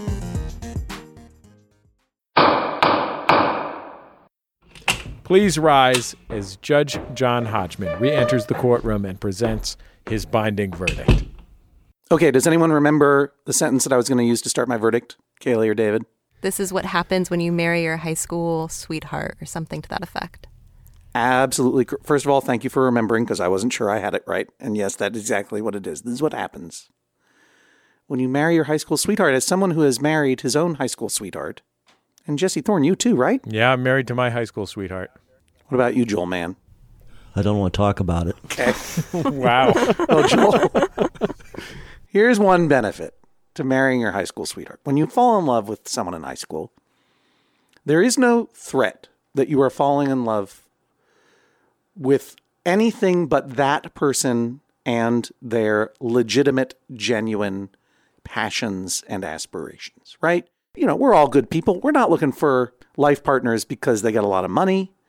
Please rise as Judge John Hodgman re-enters the courtroom and presents his binding verdict. Okay, does anyone remember the sentence that I was going to use to start my verdict, Kaylee or David? This is what happens when you marry your high school sweetheart or something to that effect. Absolutely. First of all, thank you for remembering because I wasn't sure I had it right. And yes, that's exactly what it is. This is what happens when you marry your high school sweetheart. As someone who has married his own high school sweetheart, and Jesse Thorne, you too, right? Yeah, I'm married to my high school sweetheart. What about you, Joel Mann? I don't want to talk about it. Okay. Wow. Oh, Joel. Here's one benefit to marrying your high school sweetheart. When you fall in love with someone in high school, there is no threat that you are falling in love with anything but that person and their legitimate, genuine passions and aspirations, right? You know, we're all good people. We're not looking for life partners because they got a lot of money,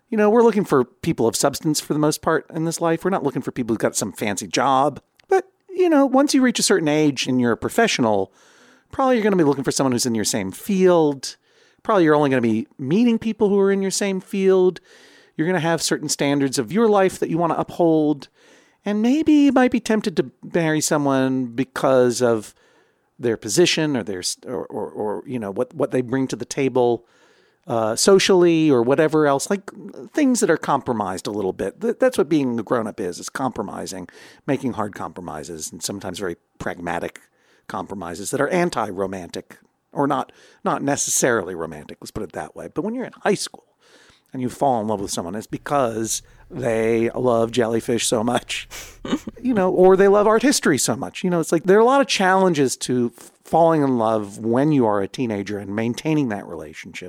You know, we're looking for people of substance for the most part in this life. We're not looking for people who've got some fancy job. But, you know, once you reach a certain age and you're a professional, probably you're going to be looking for someone who's in your same field. Probably you're only going to be meeting people who are in your same field. You're going to have certain standards of your life that you want to uphold. And maybe you might be tempted to marry someone because of their position or their or you know what they bring to the table socially or whatever else, like things that are compromised a little bit. That's what being a grown-up is compromising, making hard compromises, and sometimes very pragmatic compromises that are anti-romantic or not necessarily romantic. Let's put it that way. But when you're in high school and you fall in love with someone, it's because they love jellyfish so much, you know, or they love art history so much. You know, it's like there are a lot of challenges to falling in love when you are a teenager and maintaining that relationship.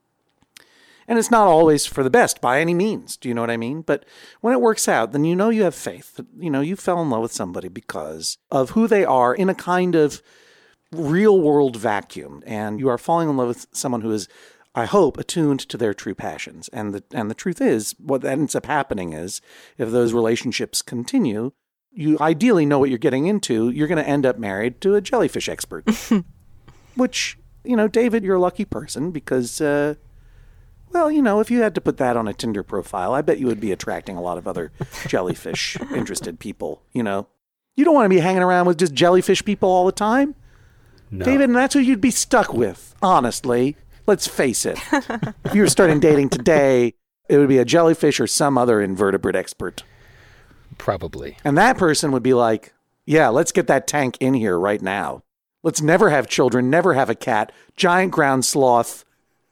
And it's not always for the best by any means. Do you know what I mean? But when it works out, then you know you have faith. You know, you fell in love with somebody because of who they are in a kind of real world vacuum. And you are falling in love with someone who is, I hope, attuned to their true passions. And the truth is, what ends up happening is, if those relationships continue, you ideally know what you're getting into. You're going to end up married to a jellyfish expert. Which, you know, David, you're a lucky person because, well, you know, if you had to put that on a Tinder profile, I bet you would be attracting a lot of other jellyfish-interested people, you know. You don't want to be hanging around with just jellyfish people all the time. No. David, and that's who you'd be stuck with, honestly. Let's face it. If you were starting dating today, it would be a jellyfish or some other invertebrate expert. Probably. And that person would be like, yeah, let's get that tank in here right now. Let's never have children, never have a cat, giant ground sloth,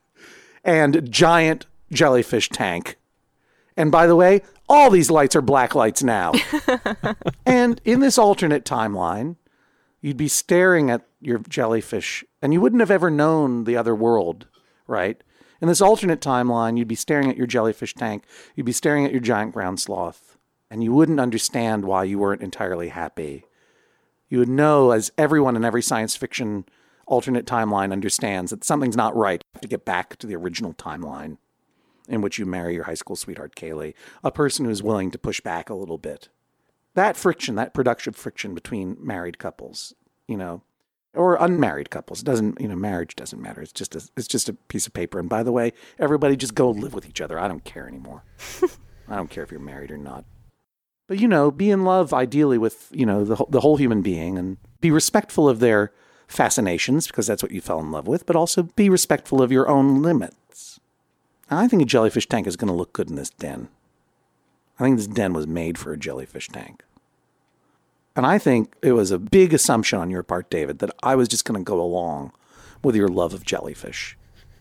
and giant jellyfish tank. And by the way, all these lights are black lights now. And in this alternate timeline, you'd be staring at your jellyfish, and you wouldn't have ever known the other world, right? In this alternate timeline, you'd be staring at your jellyfish tank, you'd be staring at your giant ground sloth, and you wouldn't understand why you weren't entirely happy. You would know, as everyone in every science fiction alternate timeline understands, that something's not right. You have to get back to the original timeline in which you marry your high school sweetheart, Kaylee, a person who's willing to push back a little bit. That friction, that productive friction between married couples, you know, or unmarried couples, doesn't, you know, marriage doesn't matter. It's just a piece of paper. And by the way, everybody just go live with each other. I don't care anymore. I don't care if you're married or not. But, you know, be in love ideally with, you know, the whole human being, and be respectful of their fascinations, because that's what you fell in love with, but also be respectful of your own limits. Now, I think a jellyfish tank is going to look good in this den. I think this den was made for a jellyfish tank. And I think it was a big assumption on your part, David, that I was just going to go along with your love of jellyfish.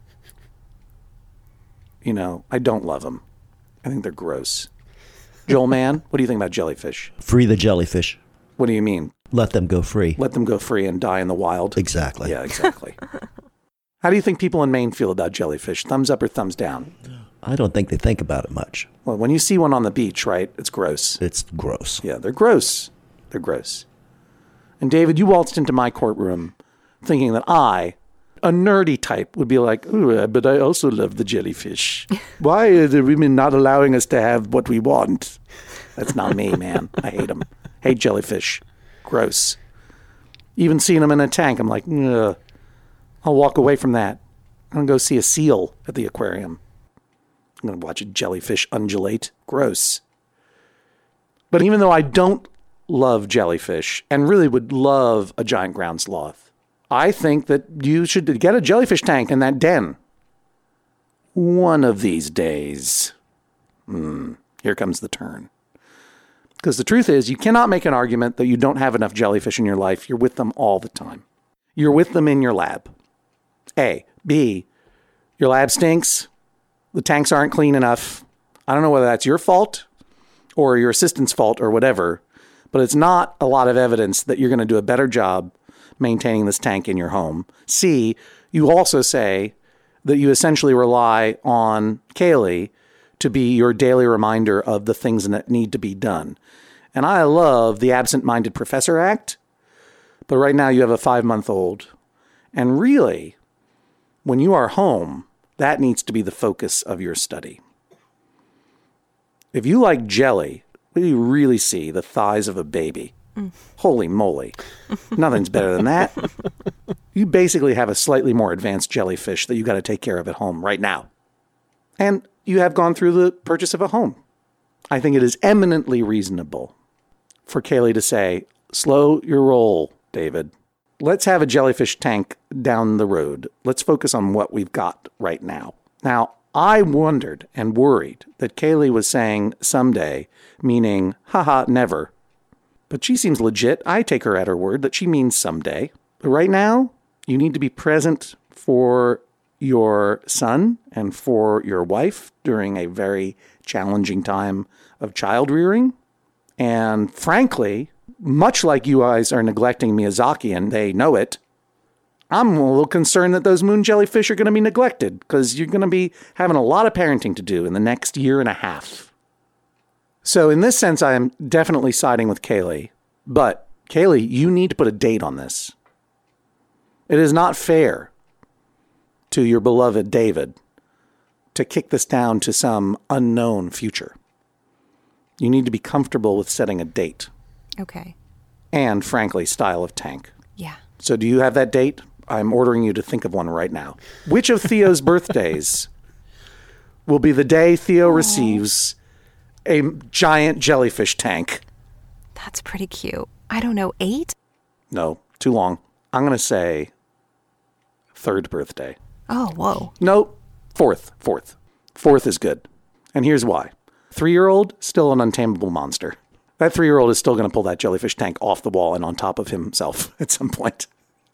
You know, I don't love them. I think they're gross. Joel Mann, what do you think about jellyfish? Free the jellyfish. What do you mean? Let them go free. Let them go free and die in the wild? Exactly. Yeah, exactly. How do you think people in Maine feel about jellyfish? Thumbs up or thumbs down? I don't think they think about it much. Well, when you see one on the beach, right, it's gross. It's gross. Yeah, they're gross. They're gross. And David, you waltzed into my courtroom thinking that I, a nerdy type, would be like, ooh, but I also love the jellyfish. Why are the women not allowing us to have what we want? That's not me, man. I hate them. Hate jellyfish. Gross. Even seeing them in a tank, I'm like, ugh. I'll walk away from that. I'm going to go see a seal at the aquarium. I'm going to watch a jellyfish undulate. Gross. But even though I don't love jellyfish and really would love a giant ground sloth, I think that you should get a jellyfish tank in that den. One of these days. Here comes the turn. Because the truth is, you cannot make an argument that you don't have enough jellyfish in your life. You're with them all the time. You're with them in your lab. A. B. Your lab stinks. The tanks aren't clean enough. I don't know whether that's your fault or your assistant's fault or whatever, but it's not a lot of evidence that you're going to do a better job maintaining this tank in your home. C. You also say that you essentially rely on Kaylee to be your daily reminder of the things that need to be done. And I love the absent-minded professor act, but right now you have a 5-month-old. And really, when you are home, that needs to be the focus of your study. If you like jelly, you really see the thighs of a baby. Holy moly. Nothing's better than that. You basically have a slightly more advanced jellyfish that you got to take care of at home right now. And you have gone through the purchase of a home. I think it is eminently reasonable for Kaylee to say, slow your roll, David. Let's have a jellyfish tank down the road. Let's focus on what we've got right now. Now, I wondered and worried that Kaylee was saying someday, meaning, haha, never. But she seems legit. I take her at her word that she means someday. But right now, you need to be present for your son and for your wife during a very challenging time of child rearing. And frankly, much like you guys are neglecting Miyazaki and they know it, I'm a little concerned that those moon jellyfish are going to be neglected because you're going to be having a lot of parenting to do in the next year and a half. So in this sense, I am definitely siding with Kaylee. But Kaylee, you need to put a date on this. It is not fair to your beloved David to kick this down to some unknown future. You need to be comfortable with setting a date. Okay. And frankly, style of tank. Yeah. So do you have that date? I'm ordering you to think of one right now. Which of Theo's birthdays will be the day Theo receives a giant jellyfish tank? That's pretty cute. I don't know, 8? No, too long. I'm going to say 3rd birthday. Oh, whoa. Nope, 4th. 4th is good. And here's why. 3-year-old, still an untamable monster. That 3-year-old is still going to pull that jellyfish tank off the wall and on top of himself at some point.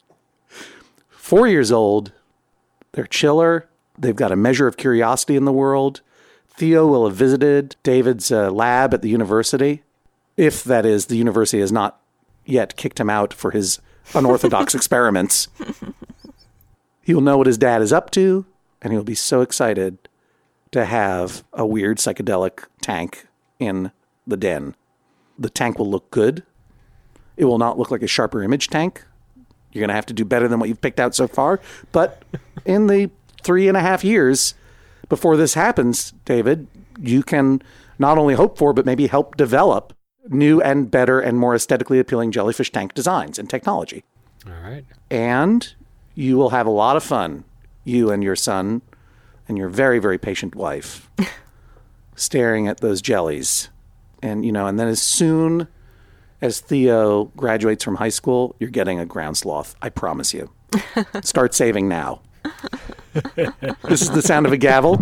4 years old, they're chiller. They've got a measure of curiosity in the world. Theo will have visited David's lab at the university, if that is, the university has not yet kicked him out for his unorthodox experiments. He'll know what his dad is up to, and he'll be so excited to have a weird psychedelic tank in the den. The tank will look good. It will not look like a Sharper Image tank. You're going to have to do better than what you've picked out so far. But in the 3.5 years before this happens, David, you can not only hope for, but maybe help develop new and better and more aesthetically appealing jellyfish tank designs and technology. All right. And you will have a lot of fun, you and your son and your very, very patient wife, staring at those jellies. And, and then as soon as Theo graduates from high school, you're getting a ground sloth. I promise you. Start saving now. This is the sound of a gavel.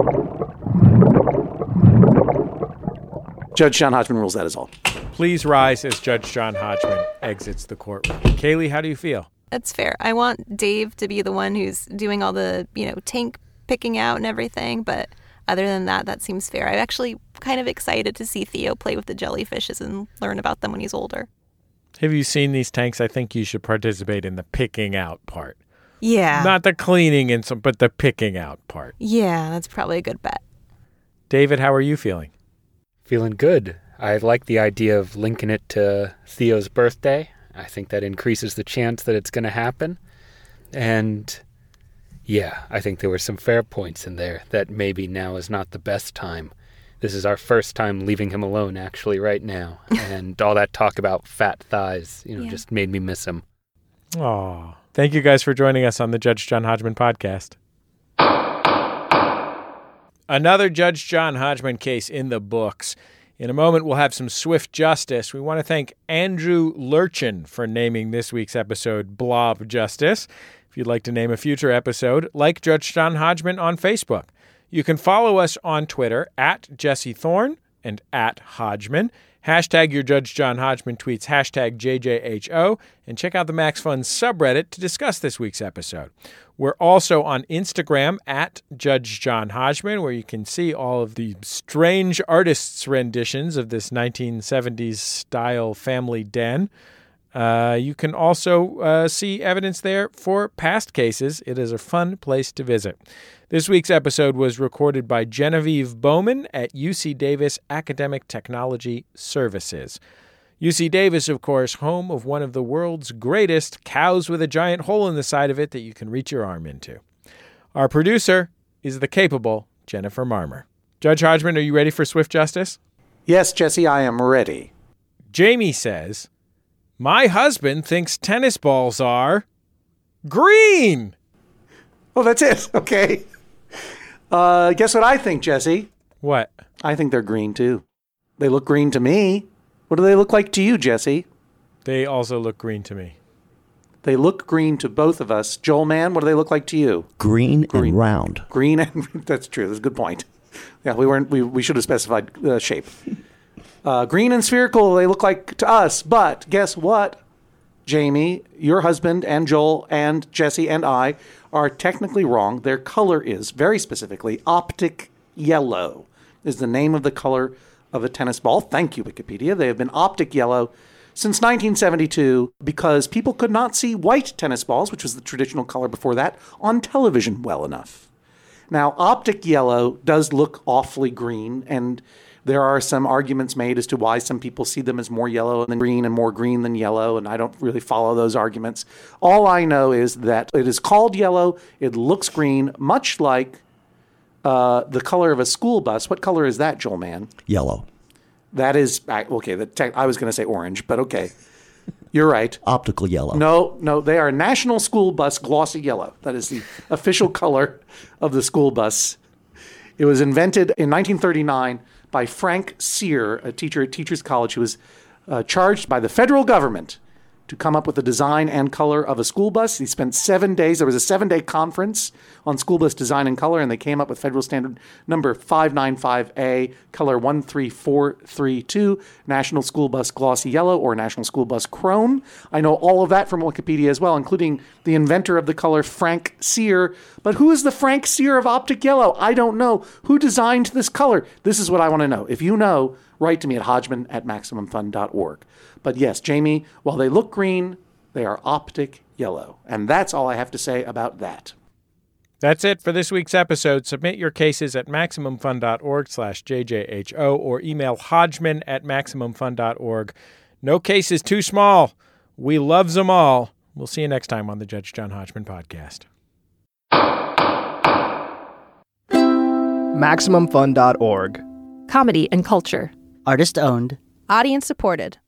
Judge John Hodgman rules that is all. Please rise as Judge John Hodgman exits the courtroom. Kaylee, how do you feel? That's fair. I want Dave to be the one who's doing all the, tank picking out and everything. But other than that, that seems fair. I'm actually kind of excited to see Theo play with the jellyfishes and learn about them when he's older. Have you seen these tanks? I think you should participate in the picking out part. Yeah. Not the cleaning but the picking out part. Yeah, that's probably a good bet. David, how are you feeling? Feeling good. I like the idea of linking it to Theo's birthday. I think that increases the chance that it's going to happen. And yeah, I think there were some fair points in there that maybe now is not the best time. This is our first time leaving him alone, actually, right now. And all that talk about fat thighs, just made me miss him. Aw. Thank you guys for joining us on the Judge John Hodgman podcast. Another Judge John Hodgman case in the books. In a moment, we'll have some swift justice. We want to thank Andrew Lurchin for naming this week's episode Blob Justice. If you'd like to name a future episode, like Judge John Hodgman on Facebook. You can follow us on Twitter at Jesse Thorne and at Hodgman. Hashtag your Judge John Hodgman tweets, hashtag JJHO, and check out the Max Fun subreddit to discuss this week's episode. We're also on Instagram at Judge John Hodgman, where you can see all of the strange artists' renditions of this 1970s style family den. You can also see evidence there for past cases. It is a fun place to visit. This week's episode was recorded by Genevieve Bowman at UC Davis Academic Technology Services. UC Davis, of course, home of one of the world's greatest cows with a giant hole in the side of it that you can reach your arm into. Our producer is the capable Jennifer Marmer. Judge Hodgman, are you ready for swift justice? Yes, Jesse, I am ready. Jamie says, my husband thinks tennis balls are green. Well, that's it. Okay. Guess what I think, Jesse? What? I think they're green, too. They look green to me. What do they look like to you, Jesse? They also look green to me. They look green to both of us. Joel Mann, what do they look like to you? Green and round. Green and that's true. That's a good point. Yeah, we should have specified shape. Green and spherical, they look like to us. But guess what, Jamie, your husband and Joel and Jesse and I are technically wrong. Their color is, very specifically, optic yellow is the name of the color of a tennis ball. Thank you, Wikipedia. They have been optic yellow since 1972 because people could not see white tennis balls, which was the traditional color before that, on television well enough. Now, optic yellow does look awfully green, and there are some arguments made as to why some people see them as more yellow than green and more green than yellow, and I don't really follow those arguments. All I know is that it is called yellow, it looks green, much like the color of a school bus. What color is that, Joel Mann? Yellow. That is, okay, I was going to say orange, but okay. You're right. Optical yellow. No, they are National School Bus Glossy Yellow. That is the official color of the school bus. It was invented in 1939 by Frank Sear, a teacher at Teachers College who was charged by the federal government to come up with the design and color of a school bus. He spent 7 days. There was a 7-day conference on school bus design and color, and they came up with federal standard number 595A, color 13432, National School Bus Glossy Yellow or National School Bus Chrome. I know all of that from Wikipedia as well, including the inventor of the color, Frank Sear. But who is the Frank Sear of optic yellow? I don't know. Who designed this color? This is what I want to know. If you know, write to me at hodgman@maximumfun.org. But yes, Jamie, while they look green, they are optic yellow. And that's all I have to say about that. That's it for this week's episode. Submit your cases at MaximumFun.org/JJHO or email Hodgman@MaximumFun.org. No case is too small. We loves them all. We'll see you next time on the Judge John Hodgman podcast. MaximumFun.org. Comedy and culture. Artist owned. Audience supported.